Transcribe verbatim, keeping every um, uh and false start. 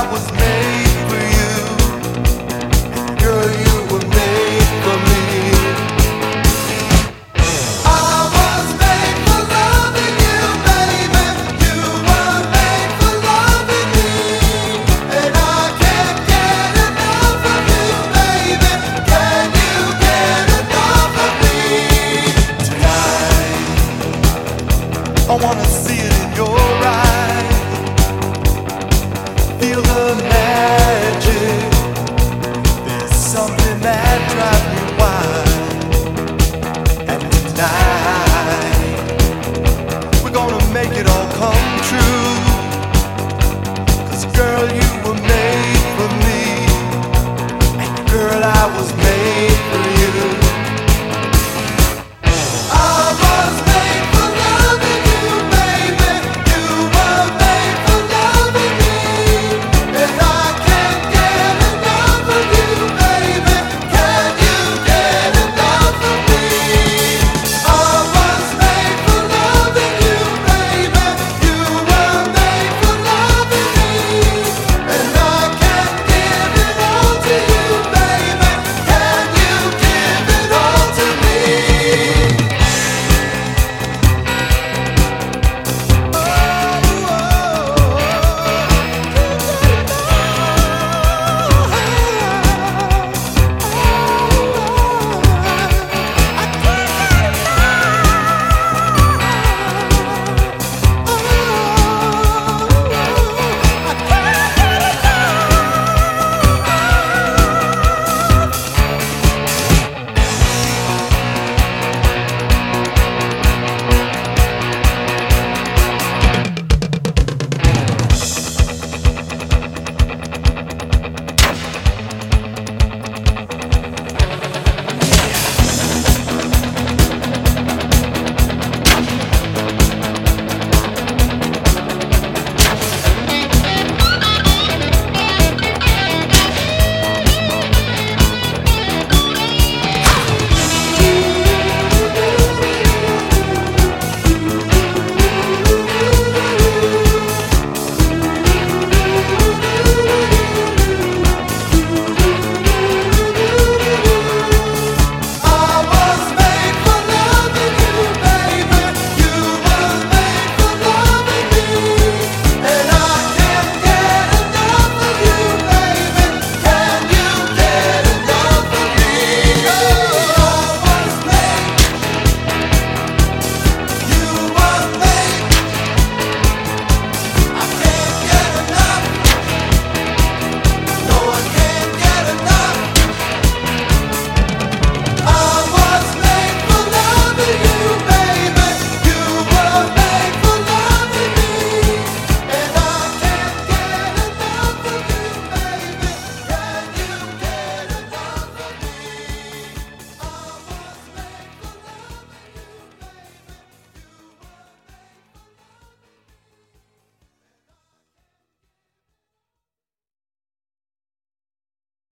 was made for you. Girl, you were made for me. I was made for loving you, baby. You were made for loving me. And I can't get enough of you, baby. Can you get enough of me tonight? I wanna see it in your eyes. Feel the